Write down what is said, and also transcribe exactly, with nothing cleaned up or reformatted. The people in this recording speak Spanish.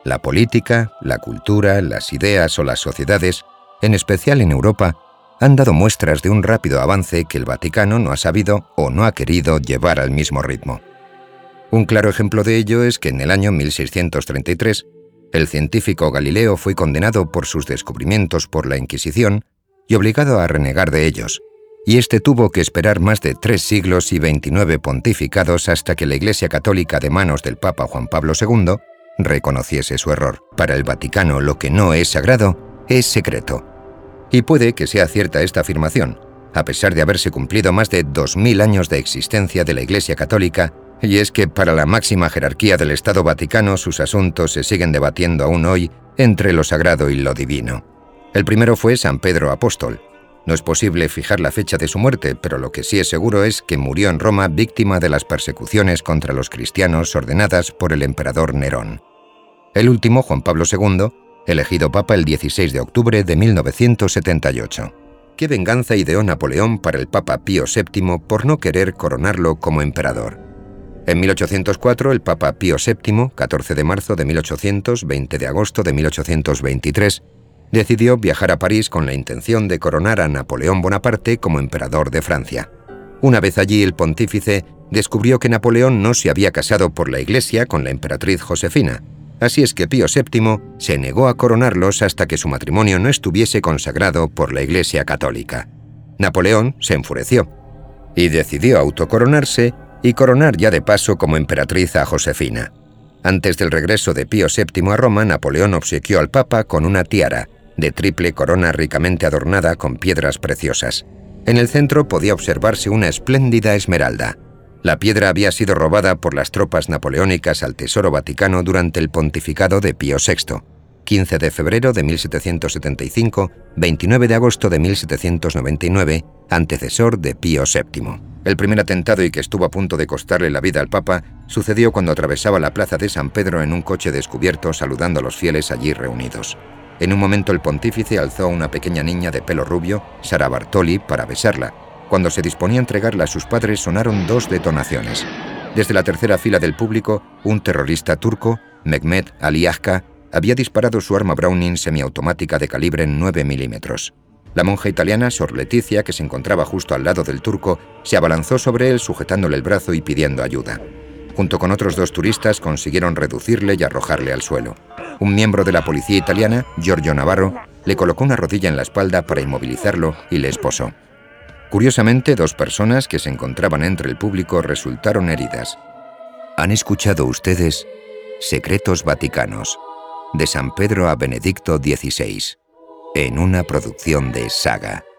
La política, la cultura, las ideas o las sociedades, en especial en Europa, han dado muestras de un rápido avance que el Vaticano no ha sabido o no ha querido llevar al mismo ritmo. Un claro ejemplo de ello es que en el año mil seiscientos treinta y tres, el científico Galileo fue condenado por sus descubrimientos por la Inquisición y obligado a renegar de ellos, y este tuvo que esperar más de tres siglos y veintinueve pontificados hasta que la Iglesia Católica de manos del Papa Juan Pablo segundo reconociese su error. Para el Vaticano lo que no es sagrado es secreto. Y puede que sea cierta esta afirmación, a pesar de haberse cumplido más de dos mil años de existencia de la Iglesia Católica, y es que para la máxima jerarquía del Estado Vaticano sus asuntos se siguen debatiendo aún hoy entre lo sagrado y lo divino. El primero fue San Pedro Apóstol. No es posible fijar la fecha de su muerte, pero lo que sí es seguro es que murió en Roma víctima de las persecuciones contra los cristianos ordenadas por el emperador Nerón. El último, Juan Pablo segundo, elegido papa el dieciséis de octubre de mil novecientos setenta y ocho. ¿Qué venganza ideó Napoleón para el Papa Pío séptimo por no querer coronarlo como emperador? En mil ochocientos cuatro, el Papa Pío séptimo, catorce de marzo de mil ochocientos, veinte de agosto de mil ochocientos veintitrés, decidió viajar a París con la intención de coronar a Napoleón Bonaparte como emperador de Francia. Una vez allí, el pontífice descubrió que Napoleón no se había casado por la Iglesia con la emperatriz Josefina. Así es que Pío séptimo se negó a coronarlos hasta que su matrimonio no estuviese consagrado por la Iglesia Católica. Napoleón se enfureció y decidió autocoronarse y coronar ya de paso como emperatriz a Josefina. Antes del regreso de Pío séptimo a Roma, Napoleón obsequió al Papa con una tiara de triple corona ricamente adornada con piedras preciosas. En el centro podía observarse una espléndida esmeralda. La piedra había sido robada por las tropas napoleónicas al Tesoro Vaticano durante el pontificado de Pío sexto, quince de febrero de mil setecientos setenta y cinco, veintinueve de agosto de mil setecientos noventa y nueve, antecesor de Pío séptimo. El primer atentado, y que estuvo a punto de costarle la vida al Papa, sucedió cuando atravesaba la plaza de San Pedro en un coche descubierto saludando a los fieles allí reunidos. En un momento el pontífice alzó a una pequeña niña de pelo rubio, Sara Bartoli, para besarla. Cuando se disponía a entregarla a sus padres sonaron dos detonaciones. Desde la tercera fila del público, un terrorista turco, Mehmet Ali Agca, había disparado su arma Browning semiautomática de calibre nueve milímetros. La monja italiana, Sor Leticia, que se encontraba justo al lado del turco, se abalanzó sobre él sujetándole el brazo y pidiendo ayuda. Junto con otros dos turistas consiguieron reducirle y arrojarle al suelo. Un miembro de la policía italiana, Giorgio Navarro, le colocó una rodilla en la espalda para inmovilizarlo y le esposó. Curiosamente, dos personas que se encontraban entre el público resultaron heridas. Han escuchado ustedes Secretos Vaticanos, de San Pedro a Benedicto dieciséis, en una producción de Saga.